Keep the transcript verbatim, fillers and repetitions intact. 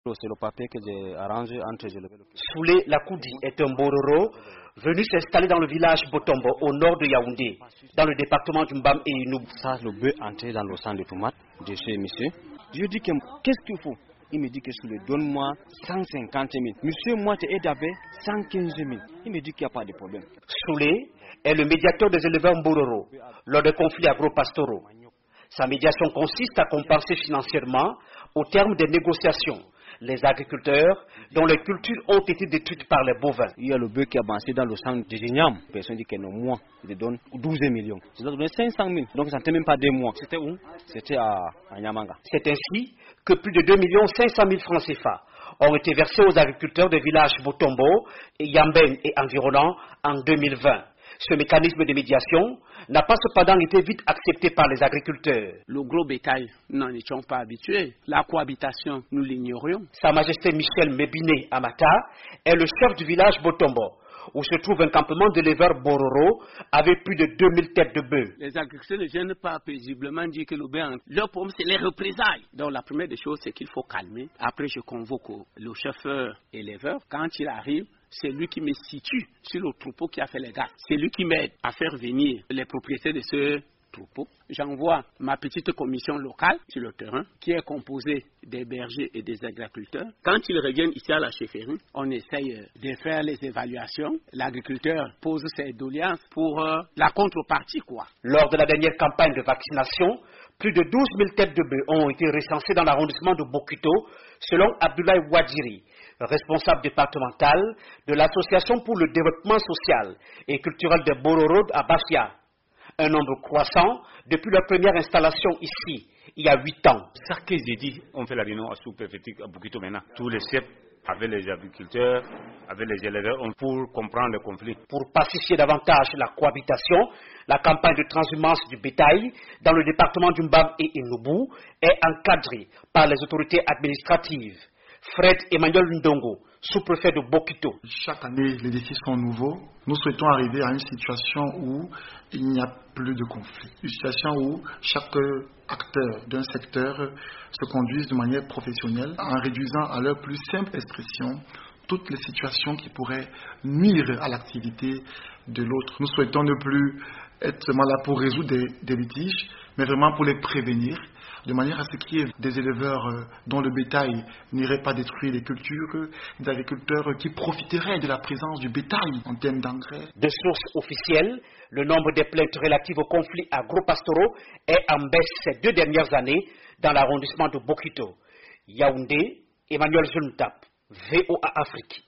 C'est le papier que j'ai arrangé entre les éleveurs. Soulé Lakoudi est un Bororo venu s'installer dans le village Botombo au nord de Yaoundé, dans le département du Mbam et Inoub. Ça, le bœuf entré dans le sang de tomate de chez monsieur. Je dis que qu'est-ce qu'il faut? Il me dit que Soulé, donne-moi cent cinquante mille. Monsieur, moi, tu es d'abord cent quinze mille. Il me dit qu'il n'y a pas de problème. Soulé est le médiateur des éleveurs Mbororo lors des conflits agro-pastoraux. Sa médiation consiste à compenser financièrement, au terme des négociations, les agriculteurs dont les cultures ont été détruites par les bovins. Il y a le bœuf qui a avancé dans le sang de Gignam. Personne dit que non, moi, je donne douze millions. Je dois donner cinq cent mille. Donc ça ne fait même pas deux mois. C'était où? C'était à, à Nyamanga. C'est ainsi que plus de deux millions cinq cent mille francs C F A ont été versés aux agriculteurs des villages Botombo, Yambeng et environnants en deux mille vingt. Ce mécanisme de médiation n'a pas cependant été vite accepté par les agriculteurs. Le gros bétail, nous n'en étions pas habitués. La cohabitation, nous l'ignorions. Sa Majesté Michel Mébiné Amata est le chef du village Botombo, où se trouve un campement d'éleveurs Bororo avec plus de deux mille têtes de bœufs. Les agriculteurs ne viennent pas paisiblement dire que le bœuf, leur problème c'est les représailles. Donc la première des choses c'est qu'il faut calmer. Après je convoque le chauffeur éleveur. Quand il arrive, c'est lui qui me situe sur le troupeau qui a fait les gaz. C'est lui qui m'aide à faire venir les propriétaires de ce troupeau. J'envoie ma petite commission locale sur le terrain qui est composée des bergers et des agriculteurs. Quand ils reviennent ici à la chefferie, on essaye de faire les évaluations. L'agriculteur pose ses doléances pour euh, la contrepartie, quoi. Lors de la dernière campagne de vaccination, plus de douze mille têtes de bœufs ont été recensées dans l'arrondissement de Bokito, selon Abdoulaye Ouadjiri, responsable départemental de l'Association pour le développement social et culturel des Bororo à Bafia. Un nombre croissant depuis leur première installation ici, il y a huit ans. Ça que j'ai dit, on fait la réunion à sous-préfecture à Bokito maintenant. Tous les chefs, avec les agriculteurs, avec les éleveurs, pour comprendre le conflit. Pour pacifier davantage la cohabitation, la campagne de transhumance du bétail dans le département du Mbam et Inoubou est encadrée par les autorités administratives. Fred Emmanuel Ndongo, sous-préfet de Bokito. Chaque année, les défis sont nouveaux. Nous souhaitons arriver à une situation où il n'y a plus de conflit. Une situation où chaque acteur d'un secteur se conduise de manière professionnelle en réduisant à leur plus simple expression toutes les situations qui pourraient nuire à l'activité de l'autre. Nous souhaitons ne plus être seulement là pour résoudre des, des litiges, mais vraiment pour les prévenir, de manière à ce qu'il y ait des éleveurs euh, dont le bétail n'irait pas détruire les cultures, des agriculteurs qui profiteraient de la présence du bétail en termes d'engrais. De sources officielles, le nombre de plaintes relatives aux conflits agro-pastoraux est en baisse ces deux dernières années dans l'arrondissement de Bokito. Yaoundé, Emmanuel Zuntap, V O A Afrique.